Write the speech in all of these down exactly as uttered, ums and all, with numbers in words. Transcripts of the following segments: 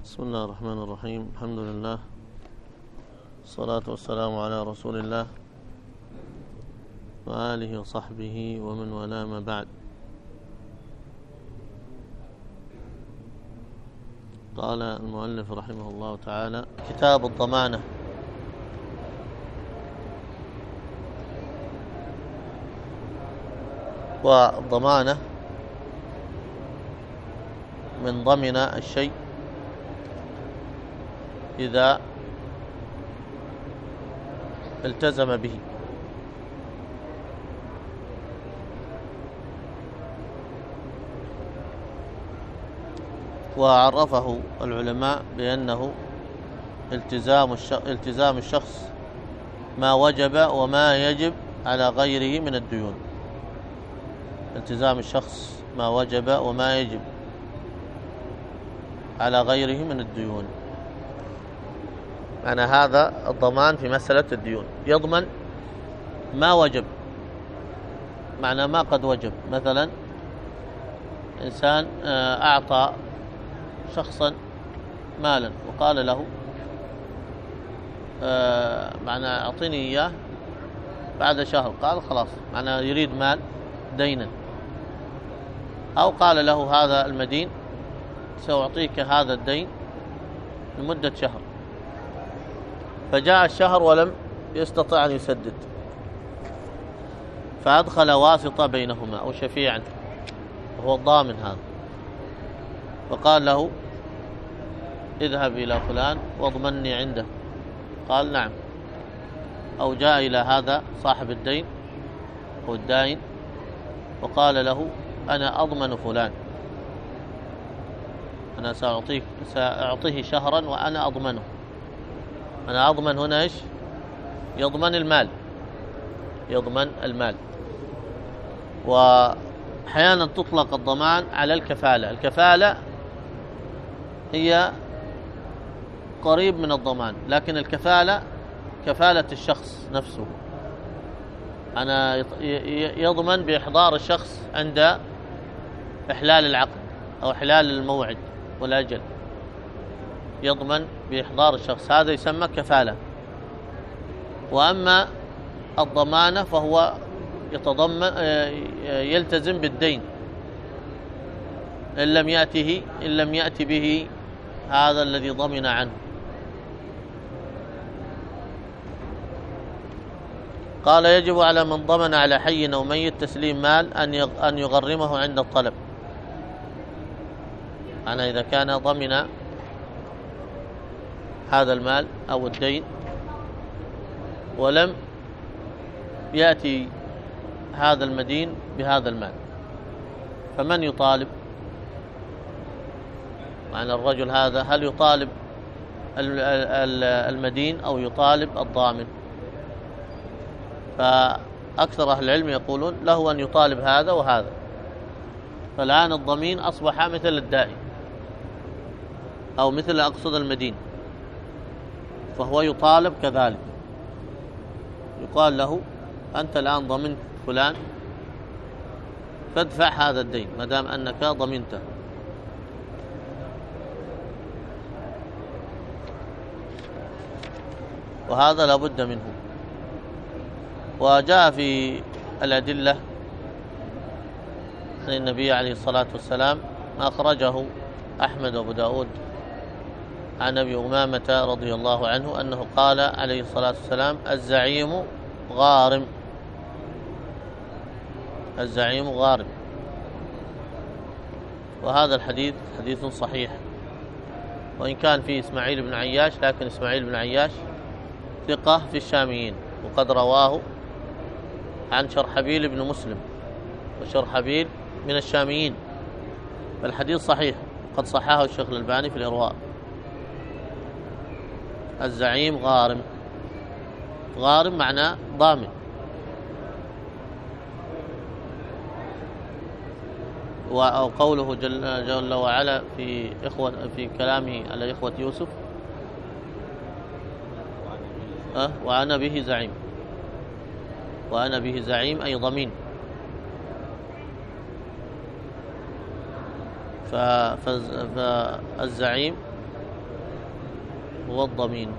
بسم الله الرحمن الرحيم. الحمد لله، الصلاة والسلام على رسول الله وآله وصحبه ومن والاه، ما بعد. قال المؤلف رحمه الله تعالى: كتاب الضمانة. والضمانة من ضمن الشيء إذا التزم به، وعرفه العلماء بأنه التزام التزام الشخص ما وجب وما يجب على غيره من الديون. التزام الشخص ما وجب وما يجب على غيره من الديون. معنى هذا الضمان في مسألة الديون، يضمن ما وجب، معنى ما قد وجب. مثلا إنسان أعطى شخصا مالا وقال له معنى أعطيني إياه بعد شهر، قال خلاص، معنى يريد مال دينا. أو قال له هذا المدين سأعطيك هذا الدين لمدة شهر، فجاء الشهر ولم يستطع أن يسدد، فأدخل واسطة بينهما أو شفيعا وهو الضامن هذا، فقال له اذهب إلى فلان واضمني عنده، قال نعم. أو جاء إلى هذا صاحب الدين أو الدائن وقال له أنا أضمن فلان، أنا سأعطيك سأعطيه شهرا وأنا أضمنه. أنا أضمن هنا إيش؟ يضمن المال، يضمن المال. وأحيانا تطلق الضمان على الكفالة. الكفالة هي قريب من الضمان، لكن الكفالة كفالة الشخص نفسه. أنا يضمن بإحضار الشخص عند إحلال العقد أو إحلال الموعد والأجل، يضمن بإحضار الشخص، هذا يسمى كفالة. وأما الضمانة فهو يتضمن يلتزم بالدين إن لم يأته إن لم يأتي به هذا الذي ضمن عنه. قال: يجب على من ضمن على حي أو ميت تسليم مال أن يغرمه عند الطلب. أنا إذا كان ضمن هذا المال أو الدين ولم يأتي هذا المدين بهذا المال، فمن يطالب؟ معنى الرجل هذا هل يطالب المدين أو يطالب الضامن؟ فأكثر أهل العلم يقولون له أن يطالب هذا وهذا. فالآن الضمين أصبح مثل الدائن أو مثل أقصد المدين، فهو يطالب كذلك. يقال له أنت الآن ضمنت فلان فادفع هذا الدين ما دام أنك ضمنته. وهذا لا بد منه. وجاء في الأدلة عن النبي عليه الصلاة والسلام ما أخرجه أحمد وأبو داود عن أبي أمامة رضي الله عنه أنه قال عليه الصلاة والسلام: الزعيم غارم، الزعيم غارم. وهذا الحديث حديث صحيح، وإن كان فيه إسماعيل بن عياش، لكن إسماعيل بن عياش ثقة في الشاميين، وقد رواه عن شرحبيل بن مسلم، وشرحبيل من الشاميين، فالحديث صحيح، قد صححه الشيخ الألباني في الإرواء. الزعيم غارم، غارم معناه ضامن. أو قوله جل, جل وعلا في إخوة في كلامه على إخوة يوسف: أه وأنا به زعيم، وأنا به زعيم أي ضمين. فالزعيم هو الضمين.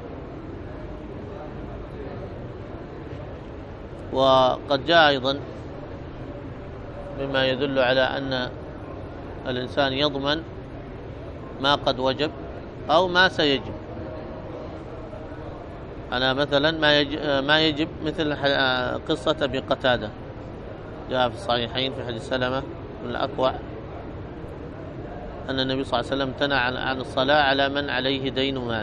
وقد جاء أيضا مما يدل على أن الإنسان يضمن ما قد وجب أو ما سيجب. أنا مثلا ما يجب, ما يجب مثل قصة أبي قتادة، جاء في الصحيحين في حديث سلمة بن الأكوع أن النبي صلى الله عليه وسلم امتنع عن الصلاة على من عليه دين مال،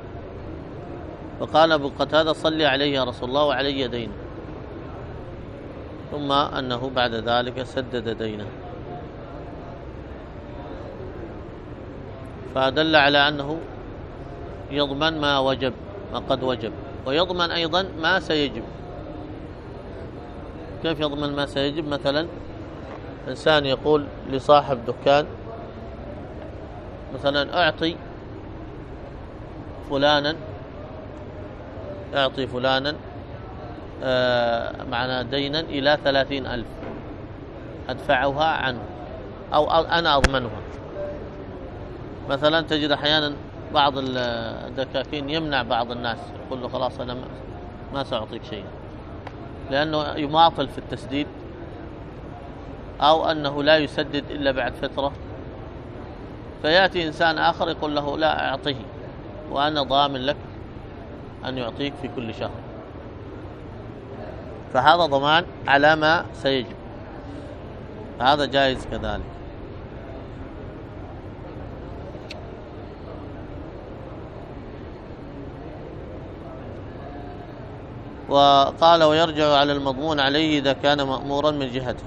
فقال أبو قتادة صلي عليه يا رسول الله وعلي دين، ثم أنه بعد ذلك سدد دينه. فدل على أنه يضمن ما وجب ما قد وجب، ويضمن أيضا ما سيجب. كيف يضمن ما سيجب؟ مثلا إنسان يقول لصاحب دكان مثلا أعطي فلانا أعطي فلانا آه معنا دينا إلى ثلاثين ألف أدفعها عنه أو أنا أضمنها. مثلا تجد أحيانا بعض الدكاكين يمنع بعض الناس، يقول له خلاص أنا ما سأعطيك شيء، لأنه يماطل في التسديد، أو أنه لا يسدد إلا بعد فترة. فيأتي إنسان آخر يقول له لا أعطيه وأنا ضامن لك أن يعطيك في كل شهر، فهذا ضمان على ما سيجب، هذا جائز كذلك. وقال ويرجع على المضمون عليه إذا كان مأمورا من جهته،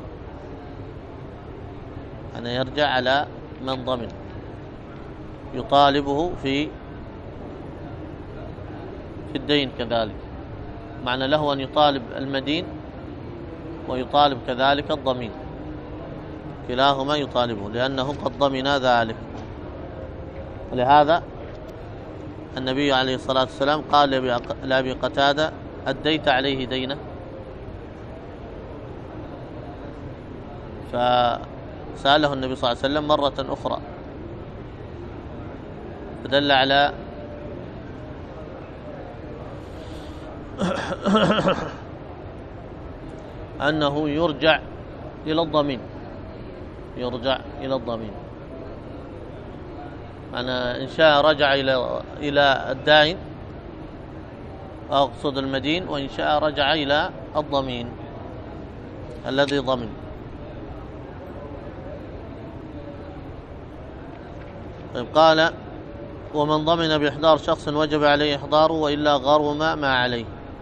أنا يرجع على من ضمن يطالبه في في الدين كذلك، معنى له أن يطالب المدين ويطالب كذلك الضمين، كلاهما يطالبه لأنه قد ضمن ذلك. ولهذا النبي عليه الصلاة والسلام قال لأبي قتادة أديت عليه دينه؟ فسأله النبي صلى الله عليه وسلم مرة أخرى، فدل على أنه يرجع إلى الضمين، يرجع إلى الضمين. أنا إن شاء رجع إلى إلى الدائن، أقصد المدين، وإن شاء رجع إلى الضمين الذي ضمن. طيب قال ومن ضمن بإحضار شخص وجب عليه إحضاره وإلا غرم ما عليه.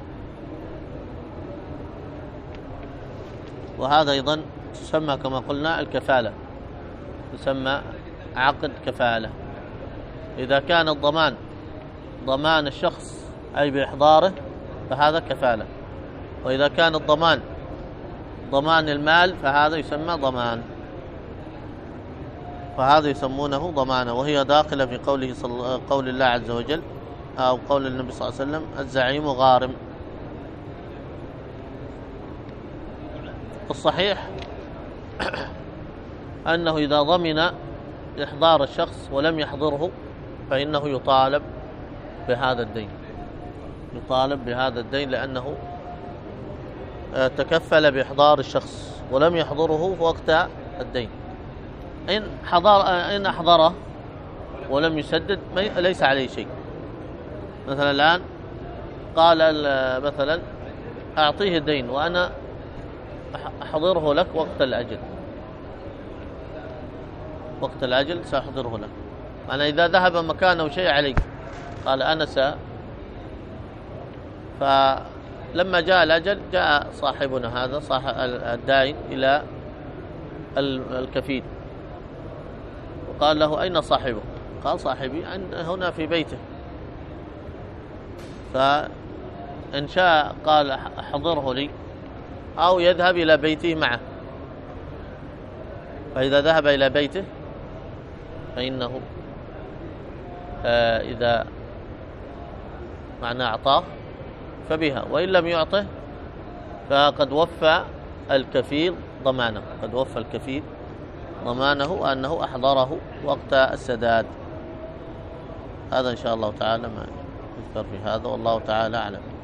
وهذا أيضا تسمى كما قلنا الكفالة، تسمى عقد كفالة. إذا كان الضمان ضمان الشخص أي بإحضاره فهذا كفالة، وإذا كان الضمان ضمان المال فهذا يسمى ضمان، فهذا يسمونه ضمانة، وهي داخلة في قوله صل... قول الله عز وجل أو قول النبي صلى الله عليه وسلم الزعيم غارم. الصحيح أنه إذا ضمن إحضار الشخص ولم يحضره فإنه يطالب بهذا الدين، يطالب بهذا الدين لأنه تكفل بإحضار الشخص ولم يحضره وقت الدين. إن حضر إن أحضره ولم يسدد ليس عليه شيء. مثلا الآن قال مثلا أعطيه الدين وأنا أحضره لك وقت الأجل، وقت الأجل سأحضره لك. أنا إذا ذهب مكانه شيء عليك قال أنا سأ، فلما جاء الأجل جاء صاحبنا هذا صاحب الدائن إلى الكفيل وقال له أين صاحبه؟ قال صاحبي هنا في بيته. فإن شاء قال أحضره لي أو يذهب إلى بيته معه، فإذا ذهب إلى بيته فإنه آه إذا معنى أعطاه فبها، وإن لم يعطه فقد وفى الكفيل ضمانه، قد وفى الكفيل ضمانه أنه أحضره وقت السداد. هذا إن شاء الله تعالى ما يذكر في هذا، والله تعالى أعلم.